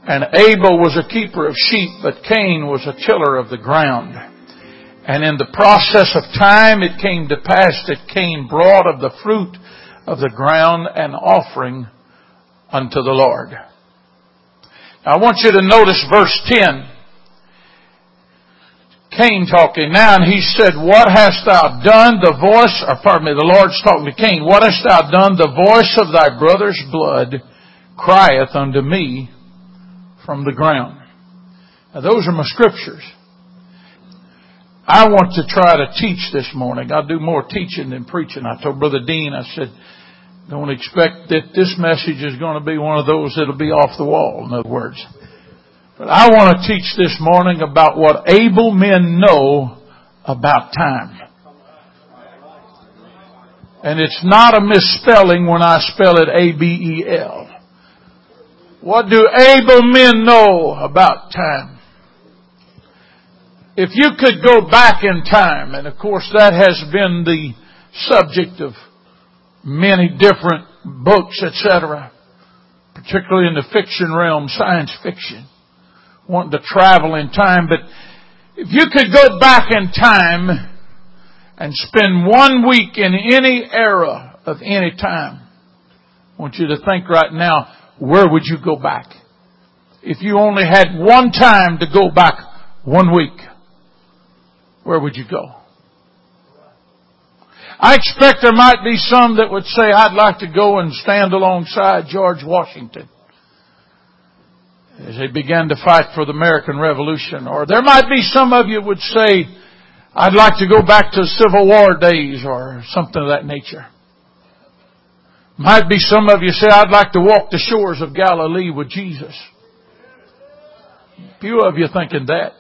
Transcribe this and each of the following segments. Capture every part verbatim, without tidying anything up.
And Abel was a keeper of sheep, but Cain was a tiller of the ground. And in the process of time it came to pass that Cain brought of the fruit of the ground an offering unto the Lord. Now I want you to notice verse ten. Cain talking now, and he said, what hast thou done? The voice, or pardon me, the Lord's talking to Cain. What hast thou done? The voice of thy brother's blood crieth unto me from the ground. Now those are my scriptures. I want to try to teach this morning. I do more teaching than preaching. I told Brother Dean, I said, don't expect that this message is going to be one of those that'll be off the wall, in other words. But I want to teach this morning about what able men know about time. And it's not a misspelling when I spell it A B E L. What do able men know about time? If you could go back in time, and of course that has been the subject of many different books, et cetera, particularly in the fiction realm, science fiction, wanting to travel in time. But if you could go back in time and spend one week in any era of any time, I want you to think right now, where would you go back? If you only had one time to go back one week, where would you go? I expect there might be some that would say, I'd like to go and stand alongside George Washington as they began to fight for the American Revolution. Or there might be some of you would say, I'd like to go back to Civil War days or something of that nature. Might be some of you say, I'd like to walk the shores of Galilee with Jesus. A few of you thinking that.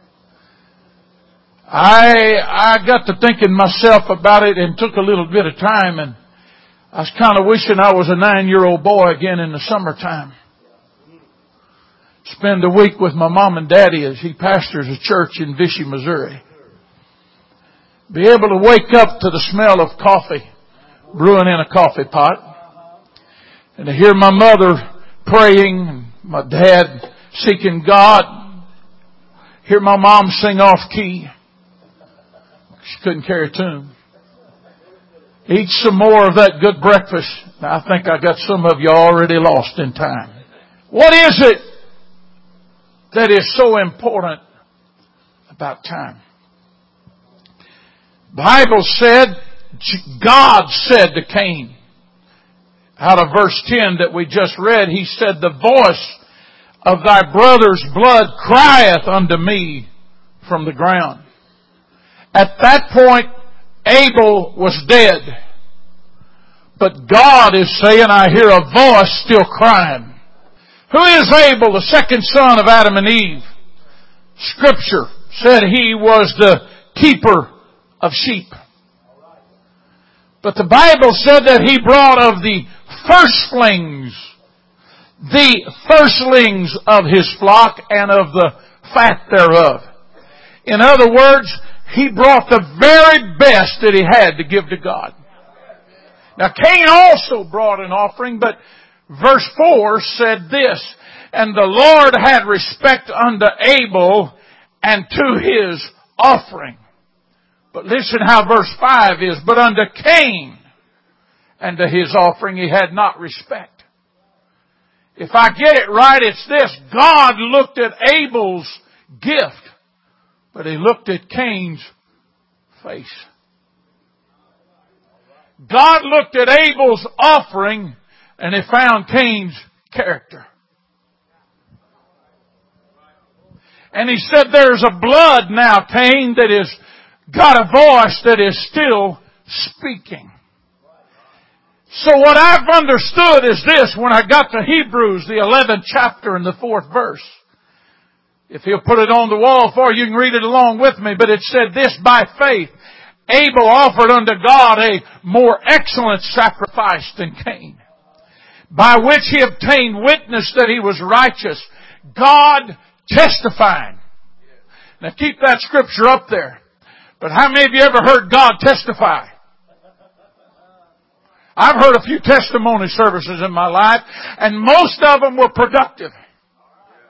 I I got to thinking myself about it and took a little bit of time, and I was kind of wishing I was a nine-year-old boy again in the summertime. Spend a week with my mom and daddy as he pastors a church in Vichy, Missouri. Be able to wake up to the smell of coffee brewing in a coffee pot, and to hear my mother praying and my dad seeking God. Hear my mom sing off key. She couldn't carry a tune. Eat some more of that good breakfast. I think I got some of you already lost in time. What is it that is so important about time? The Bible said, God said to Cain, out of verse ten that we just read, He said, the voice of thy brother's blood crieth unto me from the ground. At that point, Abel was dead. But God is saying, I hear a voice still crying. Who is Abel, the second son of Adam and Eve? Scripture said he was the keeper of sheep. But the Bible said that he brought of the firstlings, the firstlings of his flock and of the fat thereof. In other words, he brought the very best that he had to give to God. Now Cain also brought an offering, but verse four said this, and the Lord had respect unto Abel and to his offering. But listen how verse five is, but unto Cain and to his offering he had not respect. If I get it right, it's this. God looked at Abel's gift, but he looked at Cain's face. God looked at Abel's offering and he found Cain's character. And he said, there's a blood now, Cain, that has got a voice that is still speaking. So what I've understood is this, when I got to Hebrews, the eleventh chapter and the fourth verse. If he'll put it on the wall for you, you can read it along with me. But it said this, by faith, Abel offered unto God a more excellent sacrifice than Cain, by which he obtained witness that he was righteous, God testifying. Now keep that scripture up there. But how many of you ever heard God testify? I've heard a few testimony services in my life, and most of them were productive.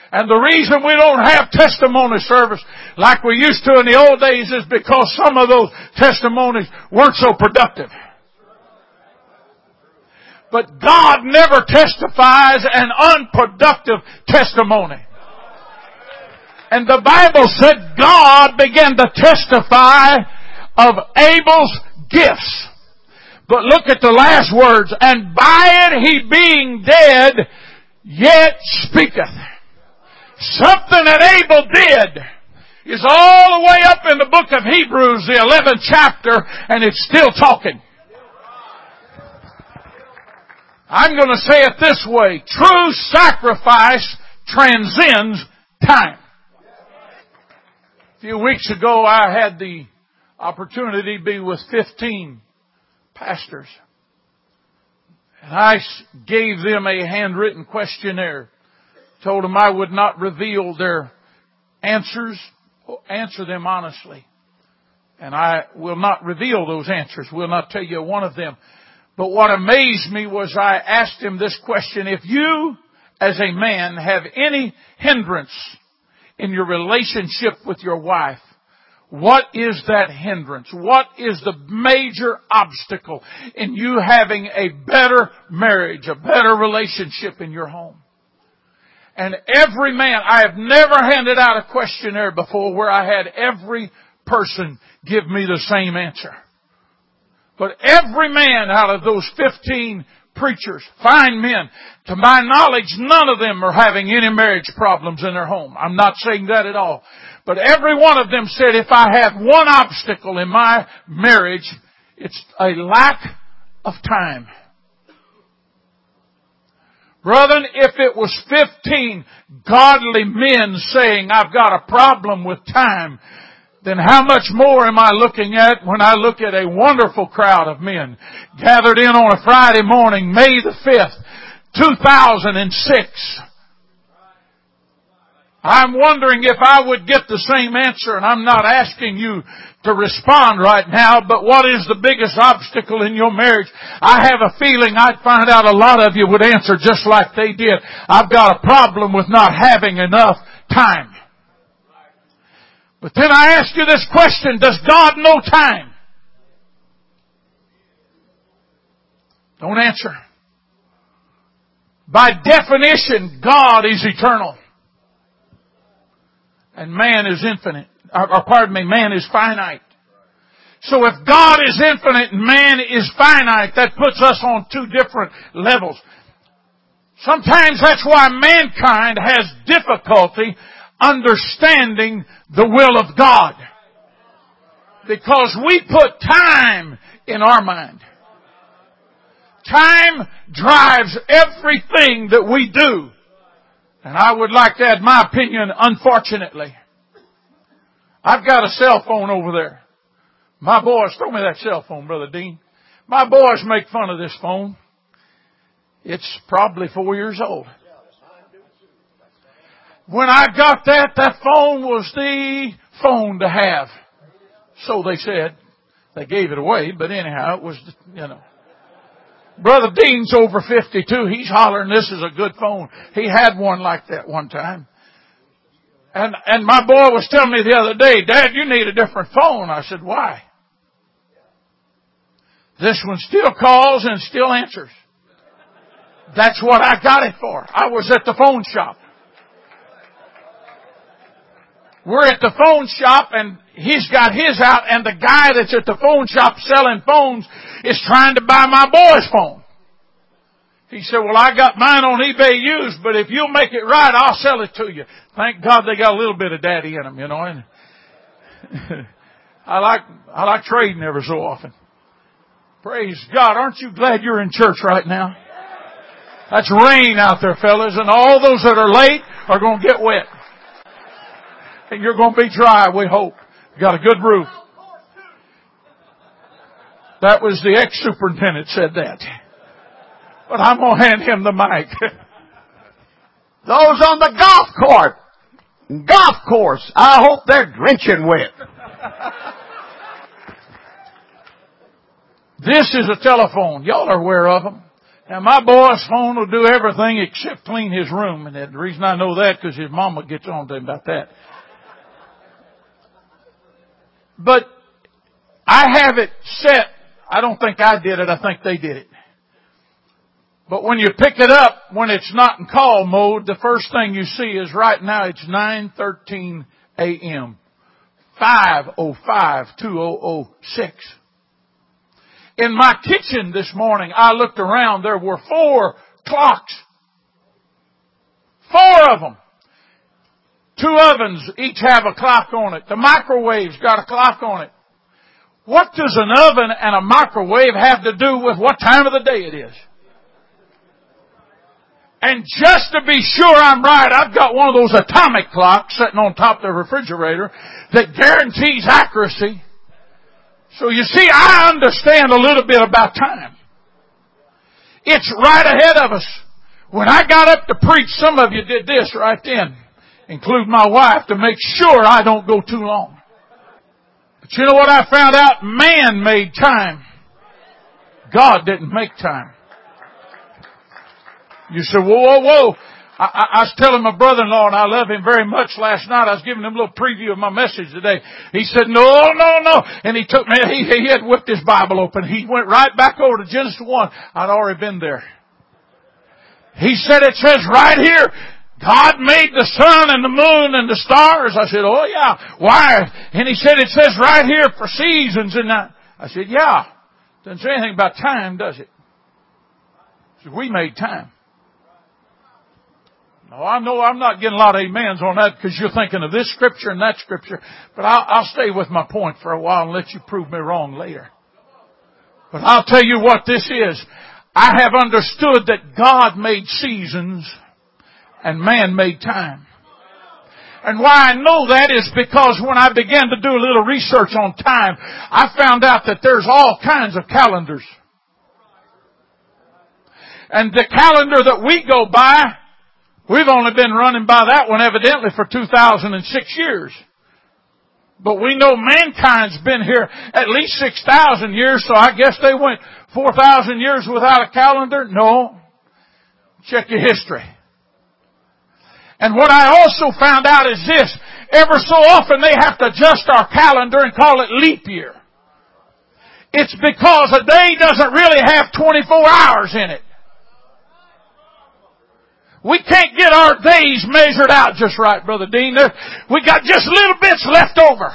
And the reason we don't have testimony service like we used to in the old days is because some of those testimonies weren't so productive. But God never testifies an unproductive testimony. And the Bible said God began to testify of Abel's gifts. But look at the last words. And by it he being dead, yet speaketh. Something that Abel did is all the way up in the book of Hebrews, the eleventh chapter, and it's still talking. I'm going to say it this way. True sacrifice transcends time. A few weeks ago, I had the opportunity to be with fifteen pastors. And I gave them a handwritten questionnaire. Told them I would not reveal their answers, answer them honestly. And I will not reveal those answers. Will not tell you one of them. But what amazed me was I asked him this question. If you, as a man, have any hindrance in your relationship with your wife, what is that hindrance? What is the major obstacle in you having a better marriage, a better relationship in your home? And every man, I have never handed out a questionnaire before where I had every person give me the same answer. But every man out of those fifteen preachers, fine men, to my knowledge, none of them are having any marriage problems in their home. I'm not saying that at all. But every one of them said, if I have one obstacle in my marriage, it's a lack of time. Brethren, if it was fifteen godly men saying, I've got a problem with time, then how much more am I looking at when I look at a wonderful crowd of men gathered in on a Friday morning, May the fifth, two thousand six. I'm wondering if I would get the same answer, and I'm not asking you to respond right now, but what is the biggest obstacle in your marriage? I have a feeling I'd find out a lot of you would answer just like they did. I've got a problem with not having enough time. But then I ask you this question, does God know time? Don't answer. By definition, God is eternal. And man is infinite. Or, or pardon me, man is finite. So if God is infinite and man is finite, that puts us on two different levels. Sometimes that's why mankind has difficulty understanding the will of God. Because we put time in our mind. Time drives everything that we do. And I would like to add my opinion, unfortunately. I've got a cell phone over there. My boys, throw me that cell phone, Brother Dean. My boys make fun of this phone. It's probably four years old. When I got that, that phone was the phone to have. So they said. They gave it away, but anyhow, it was, you know. Brother Dean's over fifty-two. He's hollering, this is a good phone. He had one like that one time. And, and my boy was telling me the other day, Dad, you need a different phone. I said, why? This one still calls and still answers. That's what I got it for. I was at the phone shop. We're at the phone shop and he's got his out, and the guy that's at the phone shop selling phones is trying to buy my boy's phone. He said, well, I got mine on eBay used, but if you'll make it right, I'll sell it to you. Thank God they got a little bit of daddy in them, you know. And I like, I like trading every so often. Praise God. Aren't you glad you're in church right now? That's rain out there, fellas, and all those that are late are going to get wet. And you're going to be dry, we hope. You got a good roof. That was the ex-superintendent said that. But I'm going to hand him the mic. Those on the golf court, golf course, I hope they're drenching wet. This is a telephone. Y'all are aware of them. Now my boy's phone will do everything except clean his room. And the reason I know that because his mama gets on to him about that. But I have it set. I don't think I did it. I think they did it. But when you pick it up, when it's not in call mode, the first thing you see is right now it's nine thirteen a.m. five oh five, two thousand six. In my kitchen this morning, I looked around. There were four clocks. Four of them. Two ovens each have a clock on it. The microwave's got a clock on it. What does an oven and a microwave have to do with what time of the day it is? And just to be sure I'm right, I've got one of those atomic clocks sitting on top of the refrigerator that guarantees accuracy. So you see, I understand a little bit about time. It's right ahead of us. When I got up to preach, some of you did this right then, including my wife, to make sure I don't go too long. But you know what I found out? Man made time. God didn't make time. You said, whoa, whoa, whoa. I, I, I was telling my brother-in-law, and I love him very much, last night. I was giving him a little preview of my message today. He said, no, no, no. And he took me, he, he had whipped his Bible open. He went right back over to Genesis one. I'd already been there. He said, it says right here, God made the sun and the moon and the stars. I said, oh yeah. Why? And he said, it says right here for seasons and that. I said, yeah. Doesn't say anything about time, does it? So we made time. No, I know I'm not getting a lot of amens on that because you're thinking of this scripture and that scripture. But I'll, I'll stay with my point for a while and let you prove me wrong later. But I'll tell you what this is. I have understood that God made seasons and man made time. And why I know that is because when I began to do a little research on time, I found out that there's all kinds of calendars. And the calendar that we go by, we've only been running by that one evidently for two thousand six years. But we know mankind's been here at least six thousand years, so I guess they went four thousand years without a calendar? No. Check your history. And what I also found out is this. Ever so often they have to adjust our calendar and call it leap year. It's because a day doesn't really have twenty-four hours in it. We can't get our days measured out just right, Brother Dean. We got just little bits left over.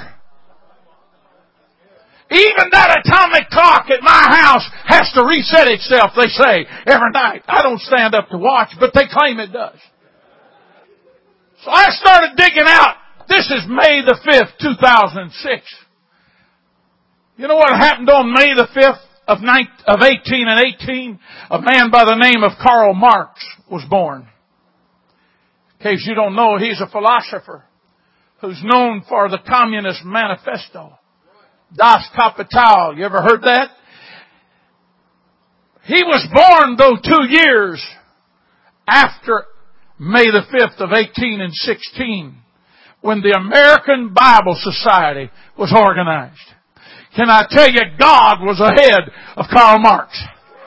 Even that atomic clock at my house has to reset itself, they say, every night. I don't stand up to watch, but they claim it does. So I started digging out. This is May the fifth, two thousand six. You know what happened on May the fifth of eighteen and eighteen? A man by the name of Karl Marx was born. In case you don't know, he's a philosopher who's known for the Communist Manifesto. Das Kapital. You ever heard that? He was born, though, two years after May the fifth of eighteen and sixteen, when the American Bible Society was organized. Can I tell you, God was ahead of Karl Marx.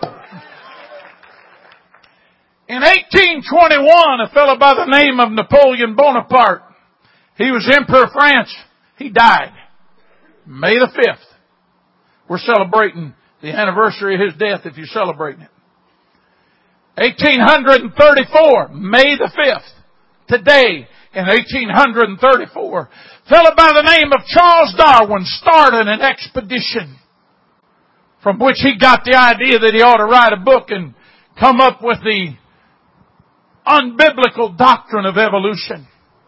In eighteen twenty-one, a fellow by the name of Napoleon Bonaparte, he was Emperor of France. He died May the fifth. We're celebrating the anniversary of his death if you're celebrating it. eighteen thirty-four, May the fifth. Today, in eighteen thirty-four, a fellow by the name of Charles Darwin started an expedition from which he got the idea that he ought to write a book and come up with the unbiblical doctrine of evolution.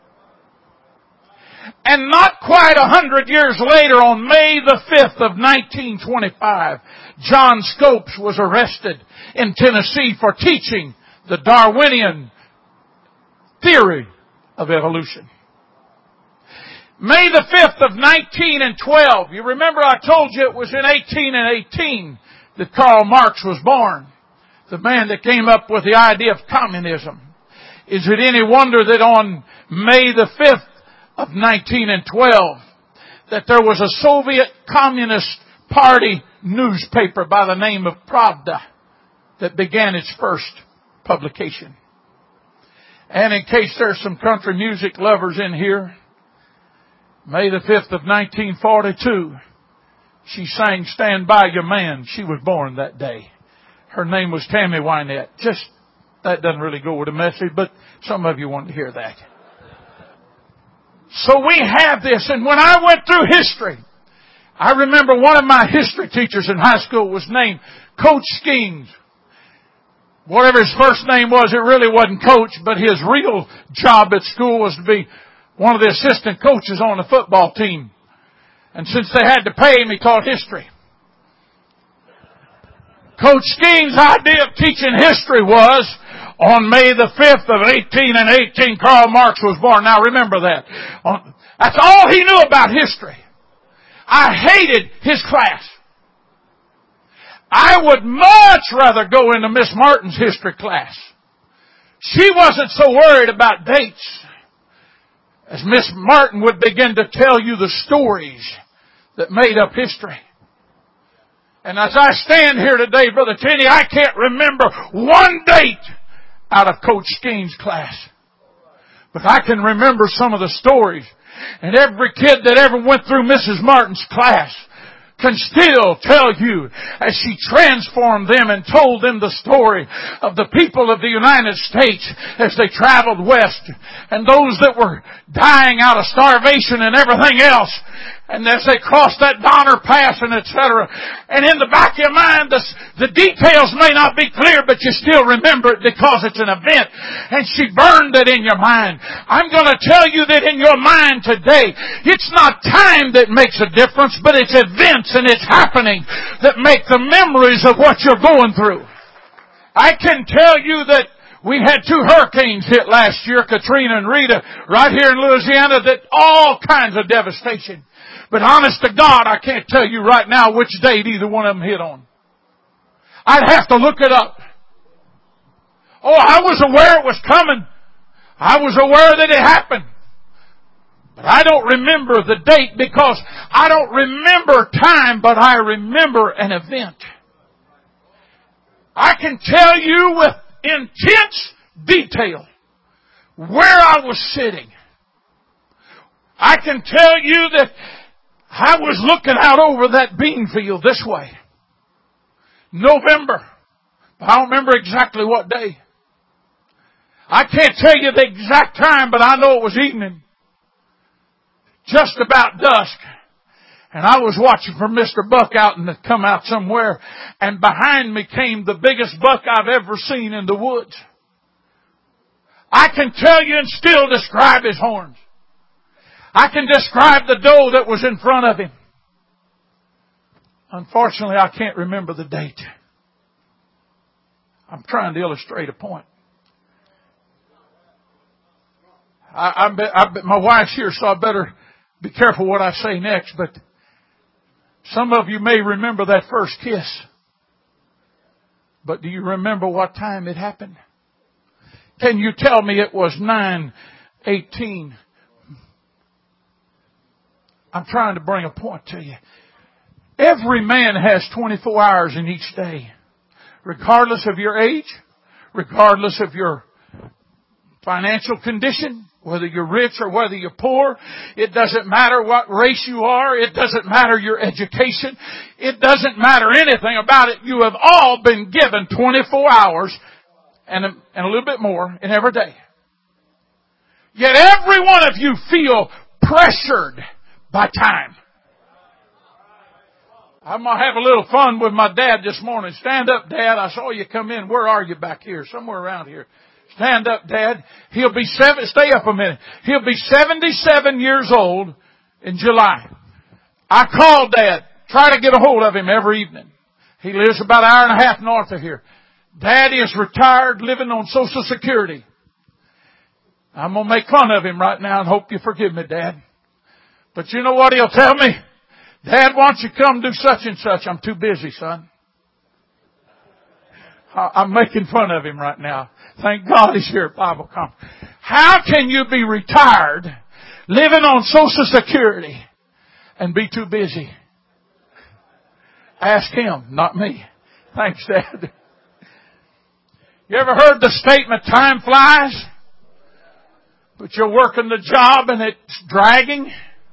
And not quite a hundred years later, on May the fifth of nineteen twenty-five, John Scopes was arrested in Tennessee for teaching the Darwinian theory of evolution. May the fifth of nineteen twelve, you remember I told you it was in eighteen and eighteen that Karl Marx was born. The man that came up with the idea of communism. Is it any wonder that on May the fifth of nineteen twelve that there was a Soviet Communist Party newspaper by the name of Pravda that began its first publication. And in case there's some country music lovers in here, May the fifth of nineteen forty-two, she sang Stand By Your Man. She was born that day. Her name was Tammy Wynette. Just, that doesn't really go with the message, but some of you want to hear that. So we have this, and when I went through history, I remember one of my history teachers in high school was named Coach Skeens. Whatever his first name was, it really wasn't Coach, but his real job at school was to be one of the assistant coaches on the football team. And since they had to pay him, he taught history. Coach Skeens' idea of teaching history was, on May the fifth of eighteen and eighteen, Karl Marx was born. Now remember that. That's all he knew about history. I hated his class. I would much rather go into Miss Martin's history class. She wasn't so worried about dates as Miss Martin would begin to tell you the stories that made up history. And as I stand here today, Brother Tenney, I can't remember one date out of Coach Skeens' class. But I can remember some of the stories. And every kid that ever went through Missus Martin's class can still tell you as she transformed them and told them the story of the people of the United States as they traveled west and those that were dying out of starvation and everything else. And as they crossed that Donner Pass and et cetera. And in the back of your mind, the, the details may not be clear, but you still remember it because it's an event. And she burned it in your mind. I'm going to tell you that in your mind today, it's not time that makes a difference, but it's events and it's happening that make the memories of what you're going through. I can tell you that we had two hurricanes hit last year, Katrina and Rita, right here in Louisiana, that all kinds of devastation. But honest to God, I can't tell you right now which date either one of them hit on. I'd have to look it up. Oh, I was aware it was coming. I was aware that it happened. But I don't remember the date because I don't remember time, but I remember an event. I can tell you with intense detail where I was sitting. I can tell you that I was looking out over that bean field this way. November. I don't remember exactly what day. I can't tell you the exact time, but I know it was evening. Just about dusk. And I was watching for Mister Buck out and come out somewhere. And behind me came the biggest buck I've ever seen in the woods. I can tell you and still describe his horns. I can describe the doe that was in front of him. Unfortunately, I can't remember the date. I'm trying to illustrate a point. I, I, bet, I bet my wife's here, so I better be careful what I say next. But some of you may remember that first kiss. But do you remember what time it happened? Can you tell me it was nine eighteen? I'm trying to bring a point to you. Every man has twenty-four hours in each day. Regardless of your age, regardless of your financial condition, whether you're rich or whether you're poor, it doesn't matter what race you are, it doesn't matter your education, it doesn't matter anything about it. You have all been given twenty-four hours and a, and a little bit more in every day. Yet every one of you feel pressured by time. I'm going to have a little fun with my dad this morning. Stand up, Dad. I saw you come in. Where are you back here? Somewhere around here. Stand up, Dad. He'll be seven, stay up a minute. He'll be seventy-seven years old in July. I called Dad. Try to get a hold of him every evening. He lives about an hour and a half north of here. Dad is retired, living on Social Security. I'm going to make fun of him right now and hope you forgive me, Dad. But you know what he'll tell me? Dad, why don't you come do such and such? I'm too busy, son. I'm making fun of him right now. Thank God he's here at Bible Conference. How can you be retired, living on Social Security, and be too busy? Ask him, not me. Thanks, Dad. You ever heard the statement, time flies, but you're working the job and it's dragging?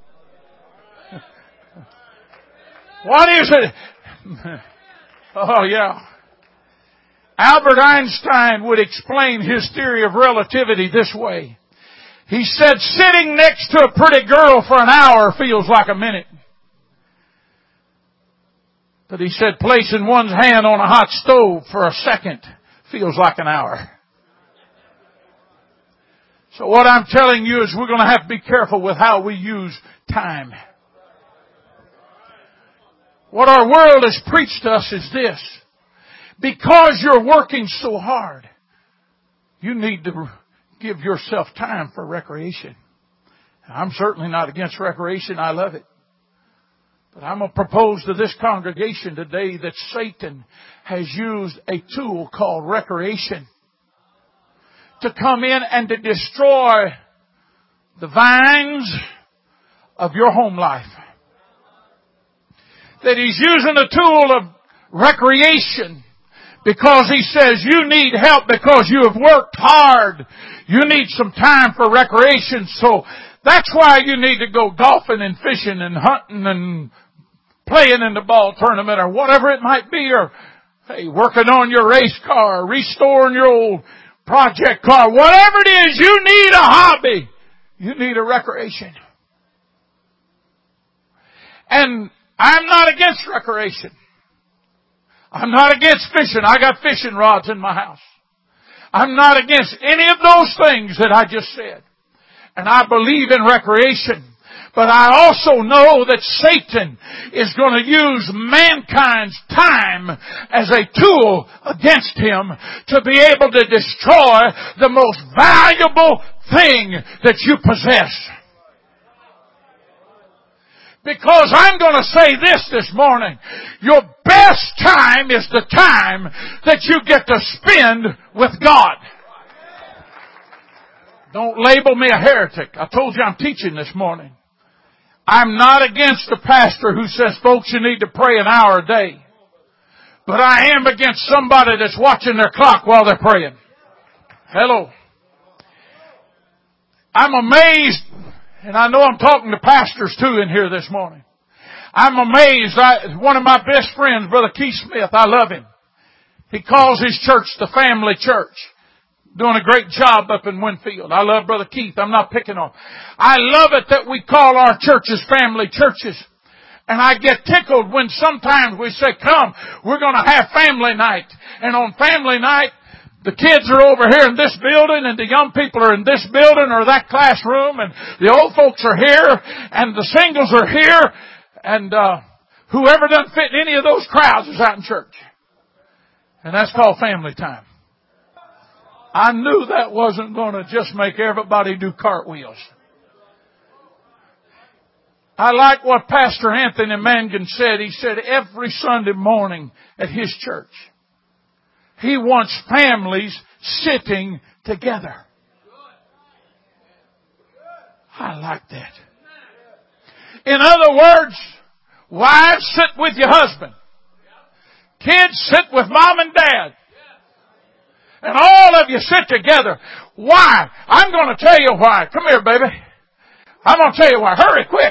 What is it? Oh, yeah. Albert Einstein would explain his theory of relativity this way. He said, sitting next to a pretty girl for an hour feels like a minute. But he said, placing one's hand on a hot stove for a second feels like an hour. So what I'm telling you is we're going to have to be careful with how we use time. What our world has preached to us is this. Because you're working so hard, you need to give yourself time for recreation. I'm certainly not against recreation. I love it. But I'm going to propose to this congregation today that Satan has used a tool called recreation to come in and to destroy the vines of your home life. That he's using a tool of recreation because he says you need help because you have worked hard. You need some time for recreation. So that's why you need to go golfing and fishing and hunting and playing in the ball tournament or whatever it might be, or hey, working on your race car, restoring your old project car, whatever it is, you need a hobby. You need a recreation. And I'm not against recreation. I'm not against fishing. I got fishing rods in my house. I'm not against any of those things that I just said. And I believe in recreation. But I also know that Satan is going to use mankind's time as a tool against him to be able to destroy the most valuable thing that you possess. Because I'm going to say this this morning. Your best time is the time that you get to spend with God. Don't label me a heretic. I told you I'm teaching this morning. I'm not against the pastor who says, folks, you need to pray an hour a day. But I am against somebody that's watching their clock while they're praying. Hello. I'm amazed, and I know I'm talking to pastors too in here this morning. I'm amazed. I, one of my best friends, Brother Keith Smith, I love him. He calls his church the Family Church. Doing a great job up in Winfield. I love Brother Keith. I'm not picking on. I love it that we call our churches family churches. And I get tickled when sometimes we say, come, we're going to have family night. And on family night, the kids are over here in this building and the young people are in this building or that classroom and the old folks are here and the singles are here and uh whoever doesn't fit in any of those crowds is out in church. And that's called family time. I knew that wasn't going to just make everybody do cartwheels. I like what Pastor Anthony Mangan said. He said every Sunday morning at his church, he wants families sitting together. I like that. In other words, wives, sit with your husband. Kids, sit with mom and dad. And all of you sit together. Why? I'm going to tell you why. Come here, baby. I'm going to tell you why. Hurry, quick.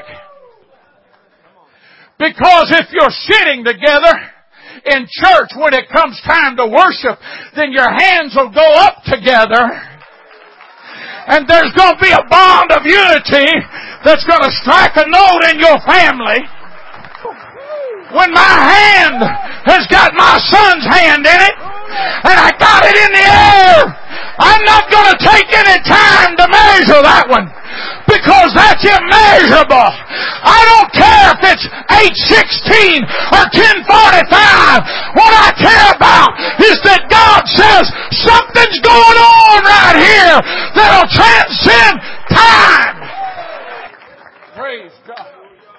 Because if you're sitting together in church when it comes time to worship, then your hands will go up together. And there's going to be a bond of unity that's going to strike a note in your family. When my hand has got my son's hand in it, and I got it in the air, I'm not going to take any time to measure that one. Because that's immeasurable. I don't care if it's eight sixteen or ten forty-five. What I care about is that God says something's going on right here that'll transcend time. Praise God.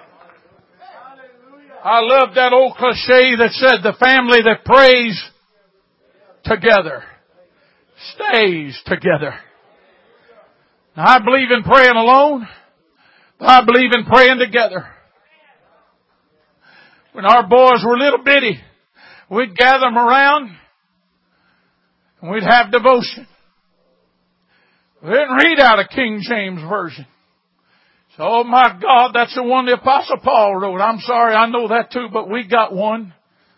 I love that old cliche that said the family that prays together stays together. Now, I believe in praying alone, but I believe in praying together. When our boys were little bitty, we'd gather them around And we'd have devotion. We didn't read out of King James Version. So, oh my God, that's the one the Apostle Paul wrote. I'm sorry, I know that too, but we got one.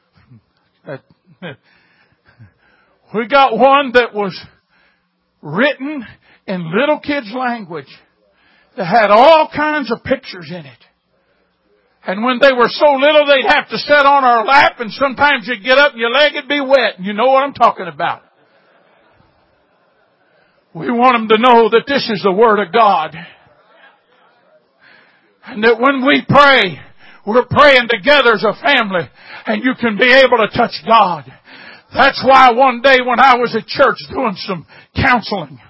We got one that was written in little kids' language that had all kinds of pictures in it. And when they were so little, they'd have to sit on our lap, and sometimes you'd get up and your leg would be wet. And you know what I'm talking about. We want them to know that this is the Word of God. And that when we pray, we're praying together as a family, and you can be able to touch God. That's why one day when I was at church doing some counseling,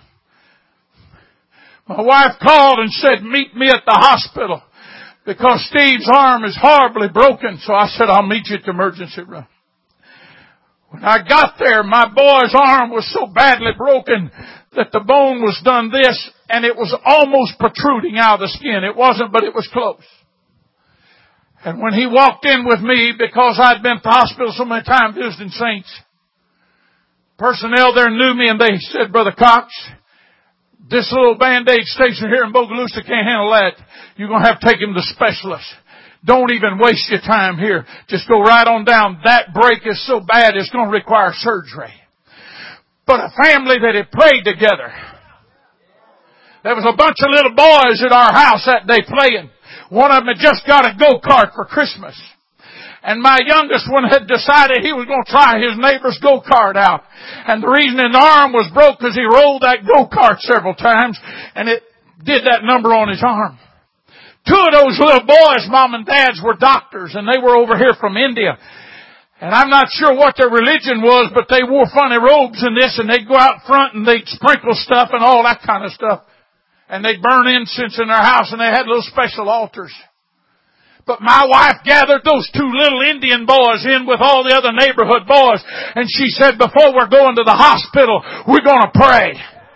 my wife called and said, meet me at the hospital because Steve's arm is horribly broken. So I said, I'll meet you at the emergency room. When I got there, my boy's arm was so badly broken that the bone was done this, and it was almost protruding out of the skin. It wasn't, but it was close. And when he walked in with me, because I'd been to the hospital so many times visiting saints, personnel there knew me and they said, Brother Cox, this little Band-Aid station here in Bogalusa can't handle that. You're going to have to take him to specialists. Don't even waste your time here. Just go right on down. That break is so bad it's going to require surgery. But a family that had prayed together. There was a bunch of little boys at our house that day playing. One of them had just got a go-kart for Christmas. And my youngest one had decided he was going to try his neighbor's go-kart out. And the reason his arm was broke because he rolled that go-kart several times and it did that number on his arm. Two of those little boys, mom and dads, were doctors and they were over here from India. And I'm not sure what their religion was, but they wore funny robes and this, and they'd go out front and they'd sprinkle stuff and all that kind of stuff. And they'd burn incense in their house and they had little special altars. But my wife gathered those two little Indian boys in with all the other neighborhood boys. And she said, before we're going to the hospital, we're going to pray.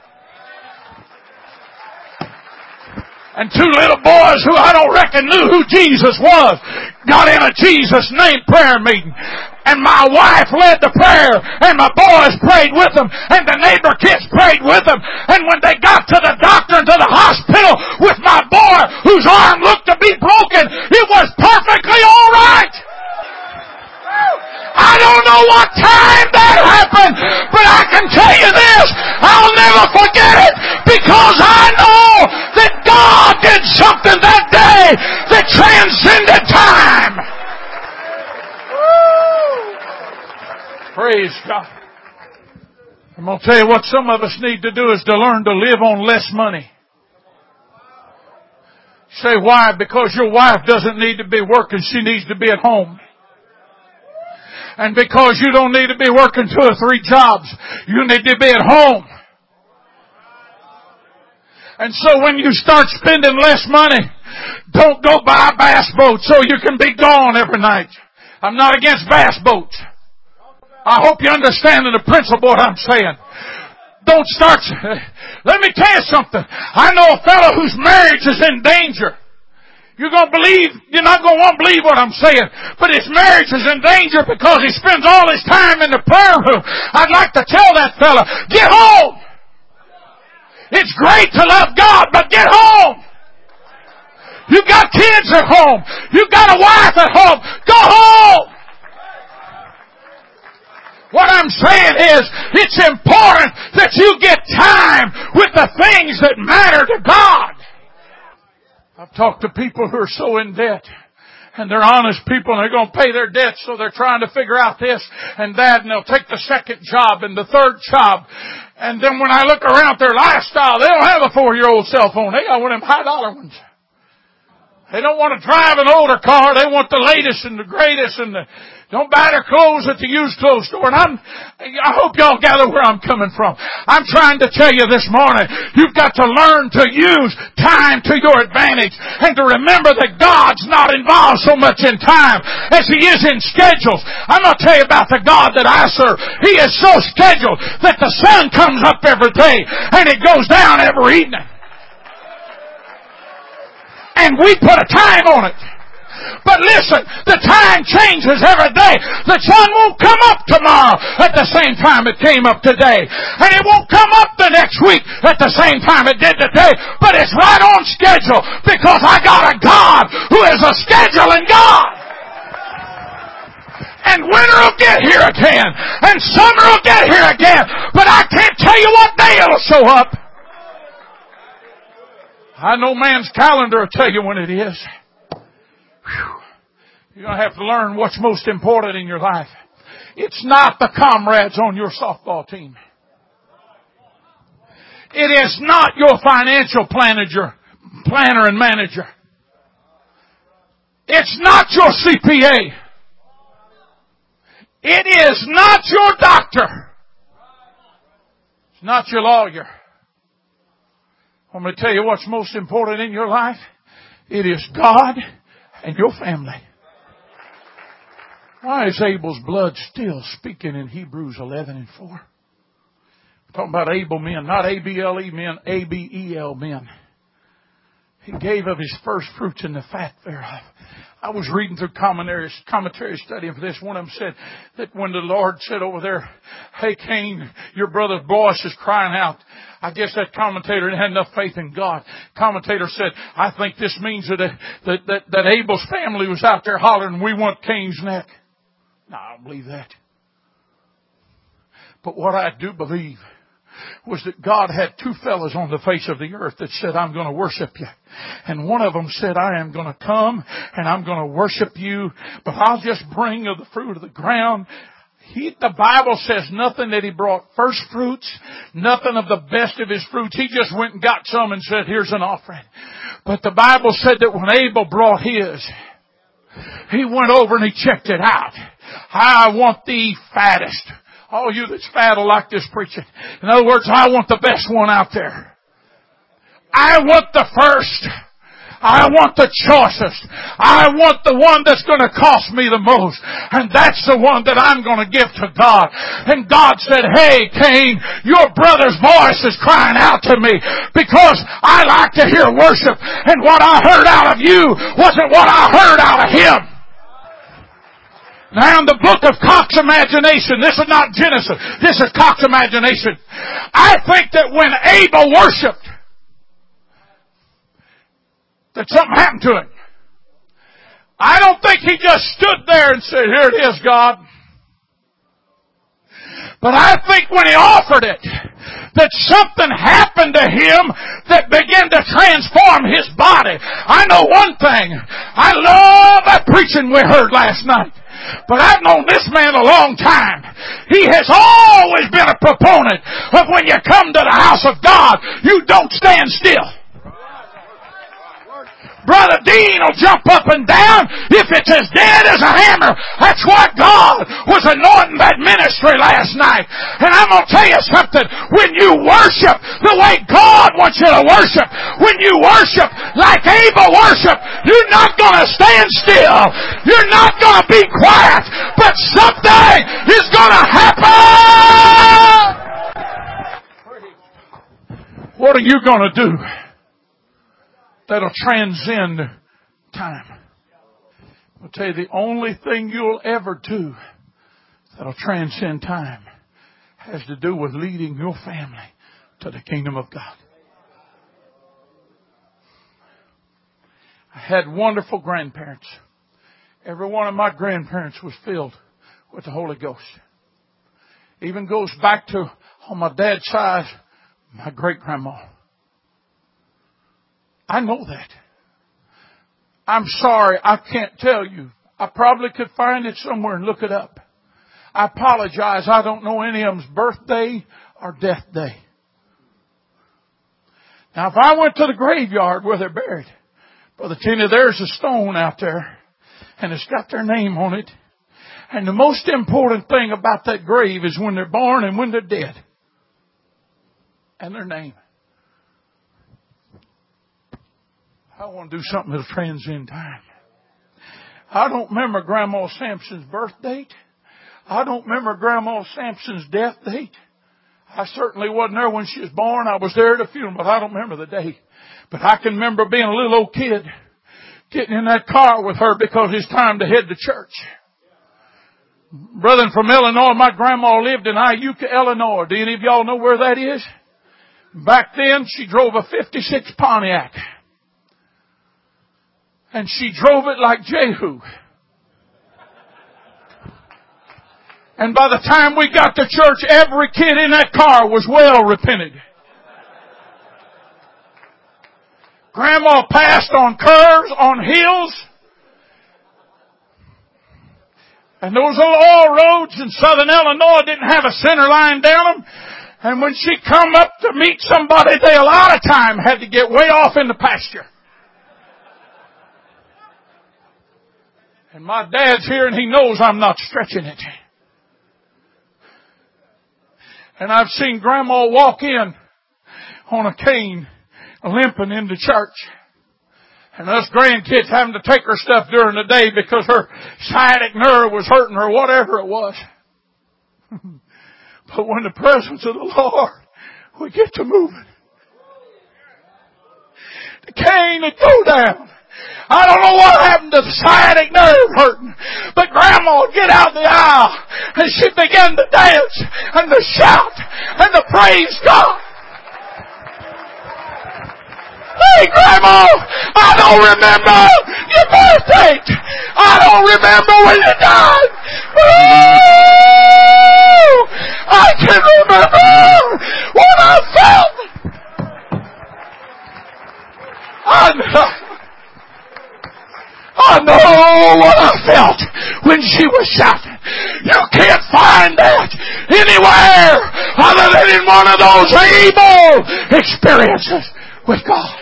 And two little boys who I don't reckon knew who Jesus was got in a Jesus name prayer meeting. And my wife led the prayer and my boys prayed with them and the neighbor kids prayed with them. And when they got to the doctor and to the hospital with my boy whose arm looked to be broken, it was perfectly all right. I don't know what time that happened, but I can tell you this, I'll never forget it because I know that God did something that day that transcended time. Woo! Praise God. I'm going to tell you what some of us need to do is to learn to live on less money. Say why? Because your wife doesn't need to be working, she needs to be at home. And because you don't need to be working two or three jobs, you need to be at home. And so when you start spending less money, don't go buy a bass boat so you can be gone every night. I'm not against bass boats. I hope you understand the principle of what I'm saying. Don't start. Let me tell you something. I know a fellow whose marriage is in danger. You're going to believe, you're not going to want to believe what I'm saying, but his marriage is in danger because he spends all his time in the prayer room. I'd like to tell that fella, get home. It's great to love God, but get home. You've got kids at home. You've got a wife at home. Go home. What I'm saying is, it's important that you get time with the things that matter to God. I've talked to people who are so in debt. And they're honest people and they're going to pay their debts, so they're trying to figure out this and that, and they'll take the second job and the third job. And then when I look around their lifestyle, they don't have a four-year-old cell phone. They got one of them high-dollar ones. They don't want to drive an older car. They want the latest and the greatest, and the, don't buy their clothes at the used clothes store. And I'm, I hope y'all gather where I'm coming from. I'm trying to tell you this morning, you've got to learn to use time to your advantage and to remember that God's not involved so much in time as He is in schedules. I'm going to tell you about the God that I serve. He is so scheduled that the sun comes up every day and it goes down every evening. And we put a time on it. But listen, the time changes every day. The sun won't come up tomorrow at the same time it came up today. And it won't come up the next week at the same time it did today. But it's right on schedule because I got a God who is a scheduling God. And winter will get here again. And summer will get here again. But I can't tell you what day it'll show up. I know man's calendar will tell you when it is. Whew. You're going to have to learn what's most important in your life. It's not the comrades on your softball team. It is not your financial manager, planner and manager. It's not your C P A. It is not your doctor. It's not your lawyer. I'm going to tell you what's most important in your life. It is God and your family. Why is Abel's blood still speaking in Hebrews eleven and four? We're talking about Abel men, not A B L E men, A B E L men. He gave of his first fruits and the fat thereof. I was reading through commentaries, commentary studying for this. One of them said that when the Lord said over there, hey Cain, your brother's voice is crying out. I guess that commentator didn't have enough faith in God. Commentator said, I think this means that, that, that, that Abel's family was out there hollering, we want Cain's neck. No, I don't believe that. But what I do believe was that God had two fellas on the face of the earth that said, I'm going to worship you. And one of them said, I am going to come and I'm going to worship you, but I'll just bring of the fruit of the ground. He, the Bible says nothing that he brought first fruits, nothing of the best of his fruits. He just went and got some and said, here's an offering. But the Bible said that when Abel brought his, he went over and he checked it out. I want the fattest. All you that's fat will like this preaching. In other words, I want the best one out there. I want the first. I want the choicest. I want the one that's going to cost me the most. And that's the one that I'm going to give to God. And God said, hey, Cain, your brother's voice is crying out to me because I like to hear worship. And what I heard out of you wasn't what I heard out of him. Now in the book of Cox's Imagination, this is not Genesis, this is Cox's Imagination. I think that when Abel worshiped, that something happened to him. I don't think he just stood there and said, here it is, God. But I think when he offered it, that something happened to him that began to transform his body. I know one thing. I love that preaching we heard last night. But I've known this man a long time. He has always been a proponent of when you come to the house of God, you don't stand still. Brother Dean will jump up and down if it's as dead as a hammer. That's why God was anointing that ministry last night. And I'm going to tell you something. When you worship the way God wants you to worship, when you worship like Abel worshiped, you're not going to stand still. You're not going to be quiet. But something is going to happen. What are you going to do that'll transcend time? I'll tell you, the only thing you'll ever do that'll transcend time has to do with leading your family to the kingdom of God. I had wonderful grandparents. Every one of my grandparents was filled with the Holy Ghost. Even goes back to, on my dad's side, my great-grandma. I know that. I'm sorry, I can't tell you. I probably could find it somewhere and look it up. I apologize, I don't know any of them's birthday or death day. Now if I went to the graveyard where they're buried, Brother Tina, there's a stone out there and it's got their name on it. And the most important thing about that grave is when they're born and when they're dead. And their name. I want to do something that'll transcend time. I don't remember Grandma Sampson's birth date. I don't remember Grandma Sampson's death date. I certainly wasn't there when she was born. I was there at the funeral, but I don't remember the day. But I can remember being a little old kid, getting in that car with her because it's time to head to church. Brethren from Illinois, my grandma lived in Iuka, Illinois. Do any of y'all know where that is? Back then, she drove a fifty-six Pontiac. And she drove it like Jehu. And by the time we got to church, every kid in that car was well repented. Grandma passed on curves, on hills. And those little oil roads in southern Illinois didn't have a center line down them. And when she come up to meet somebody, they a lot of time had to get way off in the pasture. And my dad's here and he knows I'm not stretching it. And I've seen Grandma walk in on a cane, limping into church. And us grandkids having to take her stuff during the day because her sciatic nerve was hurting her, whatever it was. But when the presence of the Lord, we get to moving. The cane would go down. I don't know what happened to the sciatic nerve hurting, but Grandma would get out the aisle and she began to dance and to shout and to praise God. Hey, Grandma, I don't remember your birth date. I don't remember when you died. Oh, I can remember what I felt. I know, I know what I felt when she was shouting. You can't find that anywhere other than in one of those able experiences with God.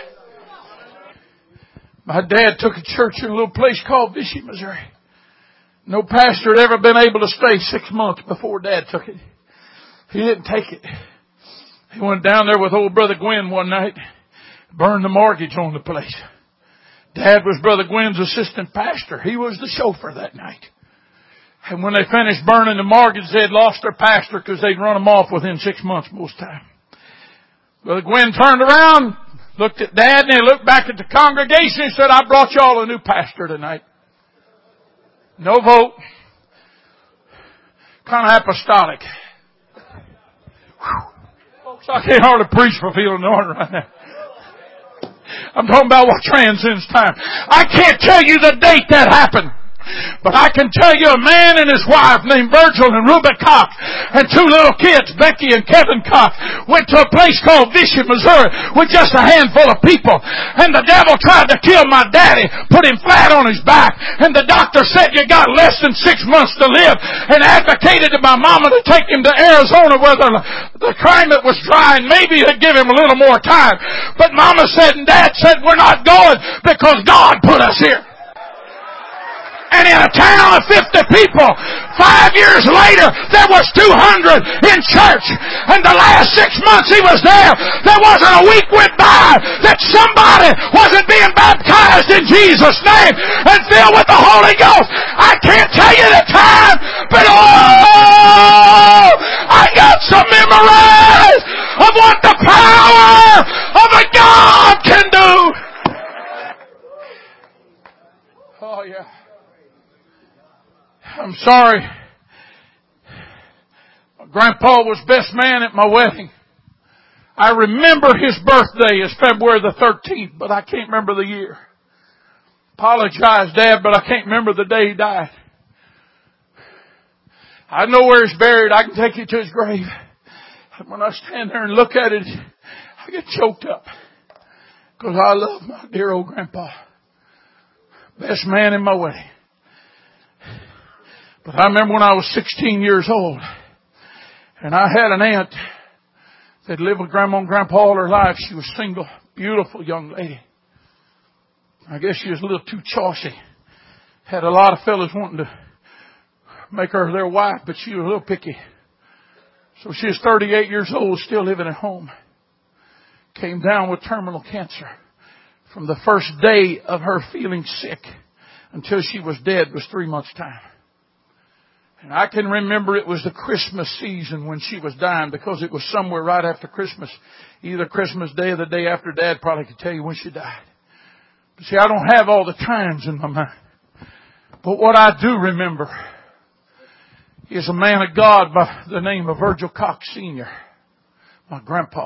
My dad took a church in a little place called Vichy, Missouri. No pastor had ever been able to stay six months before Dad took it. He didn't take it. He went down there with old Brother Gwynn one night, burned the mortgage on the place. Dad was Brother Gwynn's assistant pastor. He was the chauffeur that night. And when they finished burning the mortgage, they had lost their pastor because they'd run him off within six months most time. Brother Gwynn turned around, looked at Dad, and he looked back at the congregation and said, I brought y'all a new pastor tonight. No vote. Kind of apostolic. Whew. Folks, I can't hardly preach for feeling anointed right now. I'm talking about what transcends time. I can't tell you the date that happened. But I can tell you a man and his wife named Virgil and Reuben Cox and two little kids, Becky and Kevin Cox, went to a place called Vichy, Missouri with just a handful of people. And the devil tried to kill my daddy, put him flat on his back. And the doctor said you got less than six months to live and advocated to my mama to take him to Arizona where the, the climate was dry and maybe they'd give him a little more time. But mama said and dad said we're not going because God put us here. And in a town of fifty people, five years later, there was two hundred in church. And the last six months he was there, there wasn't a week went by that somebody wasn't being baptized in Jesus' name and filled with the Holy Ghost. I can't tell you the time, but oh, I got some memories of what the power of a God can do. Oh, yeah. I'm sorry. Grandpa was best man at my wedding. I remember his birthday is February the thirteenth, but I can't remember the year. Apologize, Dad, but I can't remember the day he died. I know where he's buried. I can take you to his grave. And when I stand there and look at it, I get choked up. Because I love my dear old grandpa. Best man in my wedding. But I remember when I was sixteen years old, and I had an aunt that lived with Grandma and Grandpa all her life. She was single, beautiful young lady. I guess she was a little too chaucy. Had a lot of fellas wanting to make her their wife, but she was a little picky. So she was thirty-eight years old, still living at home. Came down with terminal cancer. From the first day of her feeling sick until she was dead was three months' time. And I can remember it was the Christmas season when she was dying because it was somewhere right after Christmas. Either Christmas Day or the day after. Dad probably could tell you when she died. See, I don't have all the times in my mind. But what I do remember is a man of God by the name of Virgil Cox Senior, my grandpa,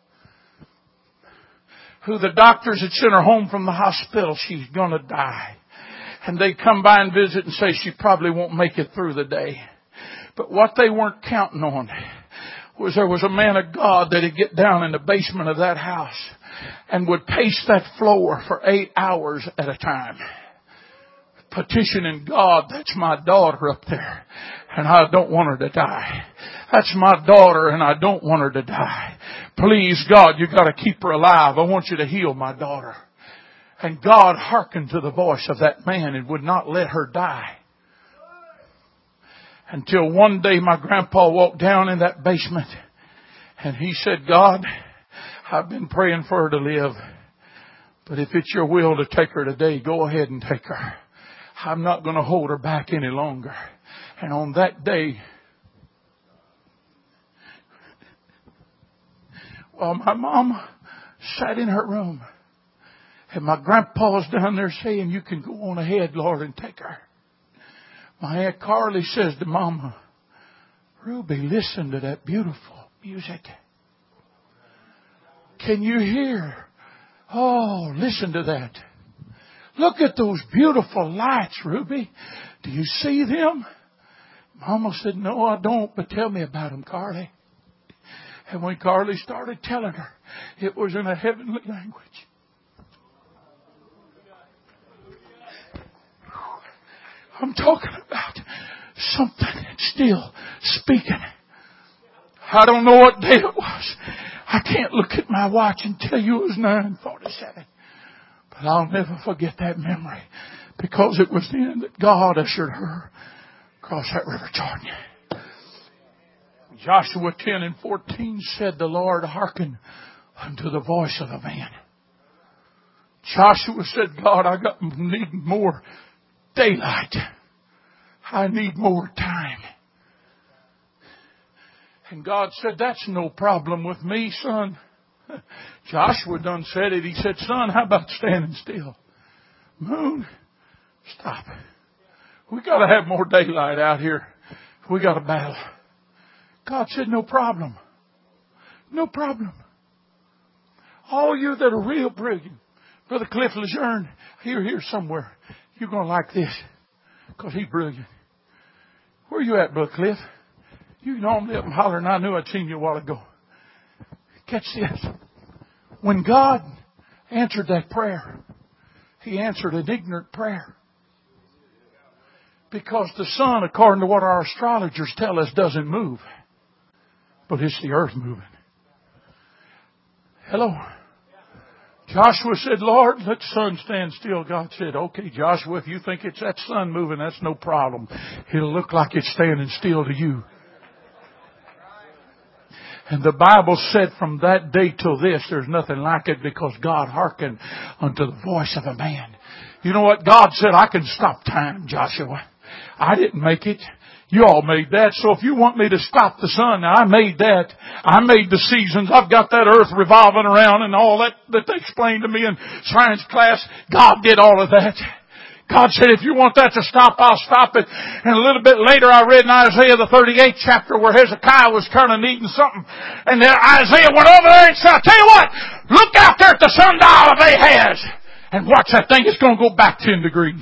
who the doctors had sent her home from the hospital. She's going to die. And they come by and visit and say she probably won't make it through the day. But what they weren't counting on was there was a man of God that would get down in the basement of that house and would pace that floor for eight hours at a time, petitioning God, that's my daughter up there, and I don't want her to die. That's my daughter, and I don't want her to die. Please, God, you got to keep her alive. I want you to heal my daughter. And God hearkened to the voice of that man and would not let her die. Until one day my grandpa walked down in that basement and he said, God, I've been praying for her to live, but if it's your will to take her today, go ahead and take her. I'm not going to hold her back any longer. And on that day, while my mom sat in her room and my grandpa's down there saying, you can go on ahead, Lord, and take her, my Aunt Carly says to Mama, Ruby, listen to that beautiful music. Can you hear? Oh, listen to that. Look at those beautiful lights, Ruby. Do you see them? Mama said, no, I don't, but tell me about them, Carly. And when Carly started telling her, it was in a heavenly language. I'm talking about something that's still speaking. I don't know what day it was. I can't look at my watch and tell you it was nine forty-seven. But I'll never forget that memory, because it was then that God ushered her across that River Jordan. Joshua ten and fourteen said, the Lord hearkened unto the voice of a man. Joshua said, God, I got need more daylight. I need more time. And God said, that's no problem with me, son. Joshua done said it. He said, son, how about standing still? Moon, stop. We got to have more daylight out here. We got a battle. God said, no problem. No problem. All you that are real brilliant, Brother Cliff Lejeune, here, here somewhere, you're going to like this, because he's brilliant. Where you at, Brother Cliff? You normally up and holler, and I knew I'd seen you a while ago. Catch this. When God answered that prayer, He answered an ignorant prayer. Because the sun, according to what our astrologers tell us, doesn't move. But it's the earth moving. Hello? Joshua said, Lord, let the sun stand still. God said, okay, Joshua, if you think it's that sun moving, that's no problem. It'll look like it's standing still to you. And the Bible said from that day till this, there's nothing like it, because God hearkened unto the voice of a man. You know what? God said, I can stop time, Joshua. I didn't make it. You all made that. So if you want me to stop the sun, now I made that. I made the seasons. I've got that earth revolving around and all that that they explained to me in science class. God did all of that. God said, if you want that to stop, I'll stop it. And a little bit later, I read in Isaiah the thirty-eighth chapter where Hezekiah was kind of needing something. And then Isaiah went over there and said, I'll tell you what, look out there at the sundial of Ahaz and watch that thing. It's going to go back ten degrees.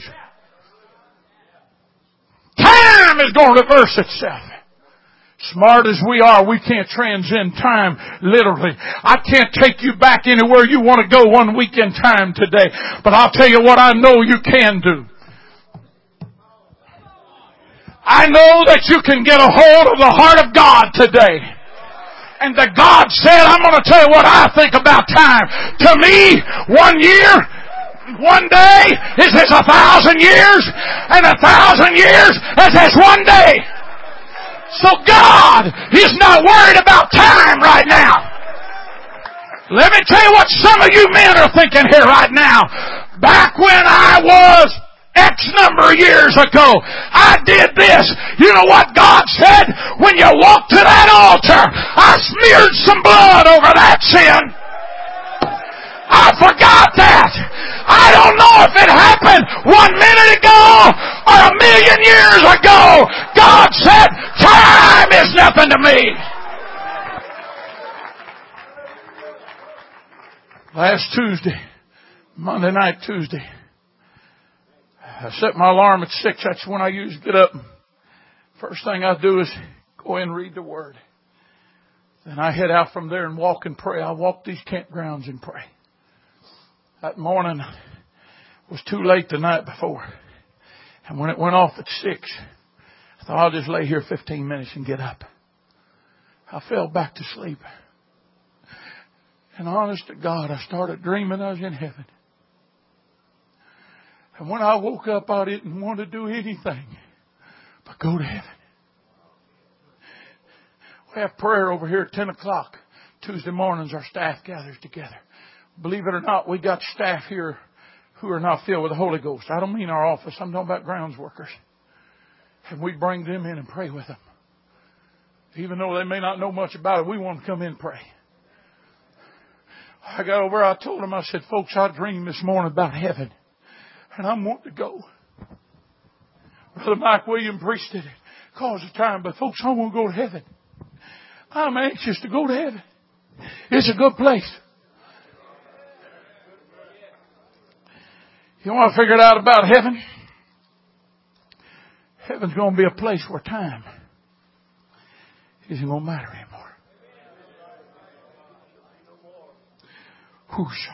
Time is going to reverse itself. Smart as we are, we can't transcend time literally. I can't take you back anywhere you want to go one week in time today. But I'll tell you what I know you can do. I know that you can get a hold of the heart of God today. And that God said, I'm going to tell you what I think about time. To me, one year, one day is as a thousand years, and a thousand years is as one day. So God is not worried about time right now. Let me tell you what some of you men are thinking here right now. Back when I was X number of years ago, I did this. You know what God said? When you walk to that altar, I smeared some blood over that sin. I forgot that. I don't know if it happened one minute ago or a million years ago. God said, time is nothing to me. Last Tuesday, Monday night, Tuesday, I set my alarm at six. That's when I usually get up. First thing I do is go in and read the Word. Then I head out from there and walk and pray. I walk these campgrounds and pray. That morning was too late the night before. And when it went off at six, I thought I'll just lay here fifteen minutes and get up. I fell back to sleep. And honest to God, I started dreaming I was in heaven. And when I woke up, I didn't want to do anything but go to heaven. We have prayer over here at ten o'clock. Tuesday mornings, our staff gathers together. Believe it or not, we got staff here who are not filled with the Holy Ghost. I don't mean our office. I'm talking about grounds workers. And we bring them in and pray with them. Even though they may not know much about it, we want to come in and pray. I got over, I told them, I said, folks, I dreamed this morning about heaven. And I'm wanting to go. Brother Mike Williams preached it. Caused the time. But folks, I want to go to heaven. I'm anxious to go to heaven. It's a good place. You want to figure it out about heaven? Heaven's going to be a place where time isn't going to matter anymore. Whoosh.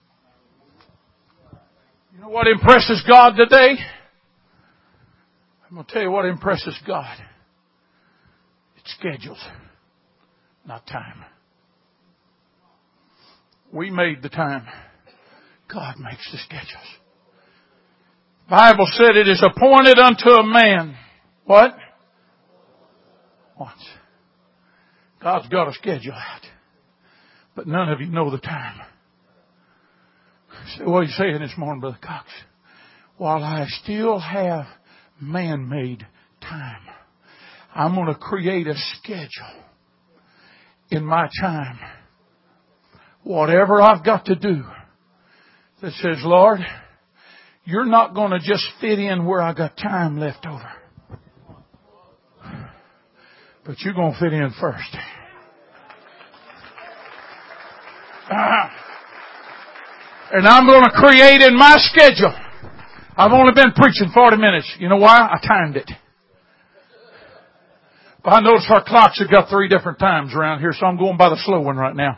You know what impresses God today? I'm going to tell you what impresses God. It's schedules, not time. We made the time. God makes the schedules. The Bible said it is appointed unto a man. What? Once. God's got a schedule out. But none of you know the time. So what are you saying this morning, Brother Cox? While I still have man-made time, I'm going to create a schedule in my time. Whatever I've got to do that says, Lord, you're not going to just fit in where I got time left over. But you're going to fit in first. Uh, and I'm going to create in my schedule. I've only been preaching forty minutes. You know why? I timed it. But I notice our clocks have got three different times around here, so I'm going by the slow one right now.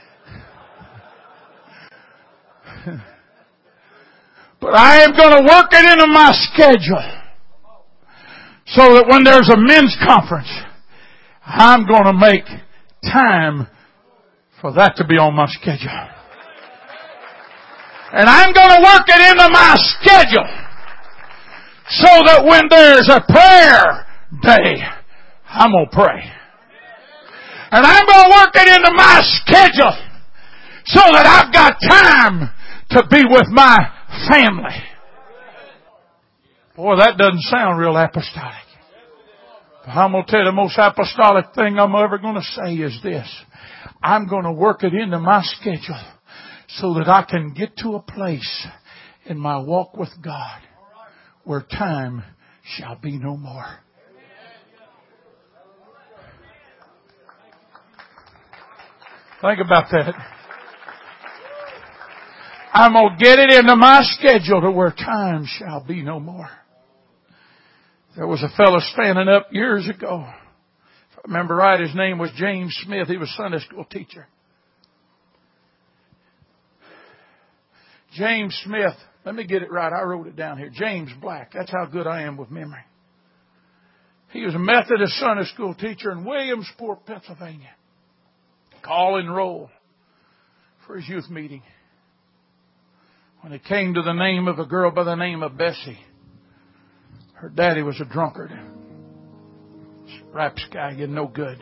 But I am going to work it into my schedule so that when there's a men's conference, I'm going to make time for that to be on my schedule. And I'm going to work it into my schedule so that when there's a prayer day, I'm going to pray. And I'm going to work it into my schedule so that I've got time to be with my family. Boy, that doesn't sound real apostolic. But I'm going to tell you the most apostolic thing I'm ever going to say is this. I'm going to work it into my schedule so that I can get to a place in my walk with God where time shall be no more. Think about that. I'm going to get it into my schedule to where time shall be no more. There was a fellow standing up years ago. If I remember right, his name was James Smith. He was a Sunday school teacher. James Smith. Let me get it right. I wrote it down here. James Black. That's how good I am with memory. He was a Methodist Sunday school teacher in Williamsport, Pennsylvania. Call and roll for his youth meeting. When it came to the name of a girl by the name of Bessie, her daddy was a drunkard. Rapscallion, no good.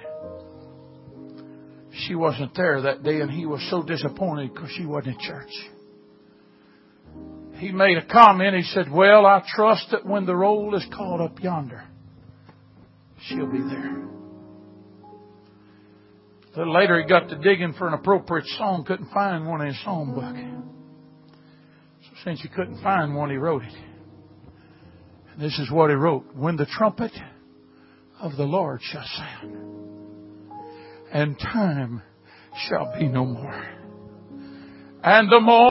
She wasn't there that day, and he was so disappointed because she wasn't in church. He made a comment. He said, well, I trust that when the roll is called up yonder, she'll be there. A little later, he got to digging for an appropriate song. Couldn't find one in his songbook. So Since he couldn't find one, he wrote it. And this is what he wrote. When the trumpet of the Lord shall sound, and time shall be no more, and the moment